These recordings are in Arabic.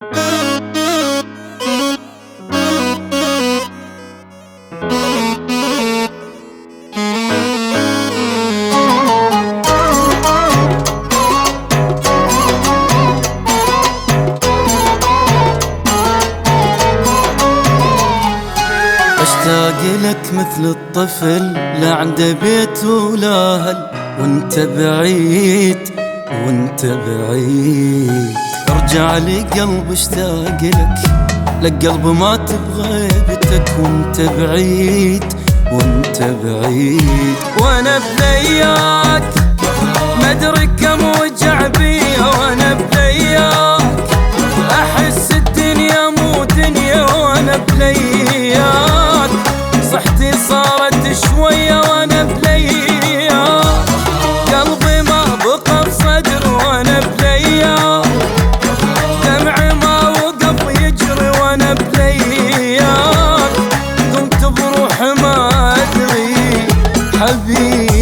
اشتاق لك مثل الطفل لا عنده بيت ولا اهل، وانت بعيد وانت بعيد. ارجع لي قلب اشتاق لك قلب ما تبغى بيتك، وانت بعيد وانت بعيد. وانا بلياك ما ادري كم وجع بيا، وانا بلياك احس الدنيا مو دنيا، وانا بلياك صحتي صارت شوية، وانا بلياك قلبي ما بقى بصدر، وانا بلياك دمعي ما وقف يجري، وانا بلياك قمت بروح ما ادري حبيبي.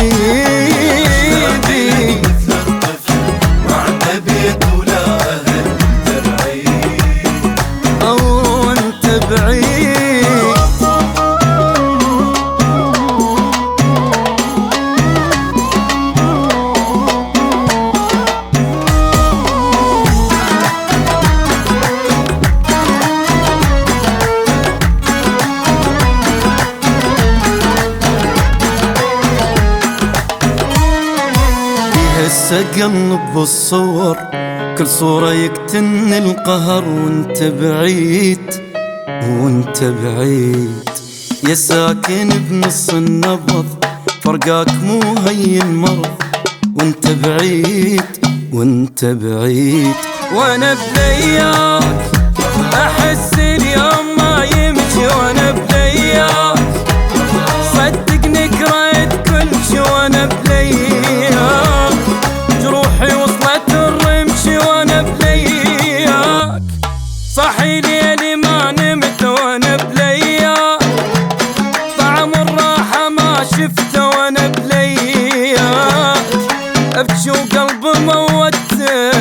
هسه قلب بالصور كل صورة يقتلني القهر، وانت بعيد وانت بعيد. يا ساكن بنص النبض فرقاك مو هين مرض، وانت بعيد وانت بعيد. وانا بلياك احس اليوم ما يمشي، وانا بلياك صدقني كرهت كل شي، وانا بلياك جروحي وصلت الرمش، وانا بلياك صحي ليلي ما نمت، وانا بلياك طعم الراحة ما شفته، وانا بلياك ابكي وقلبي موته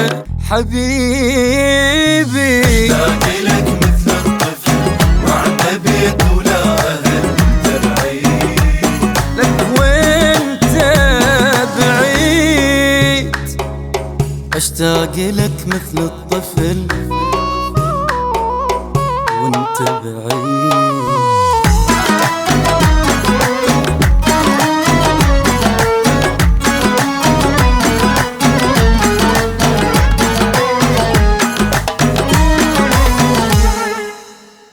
حبيبي. اشتاق لك مثل الطفل ما عنده بيت ولا اهل، انت بعيد لك وانت بعيد. اشتاق لك مثل الطفل وانت بعيد.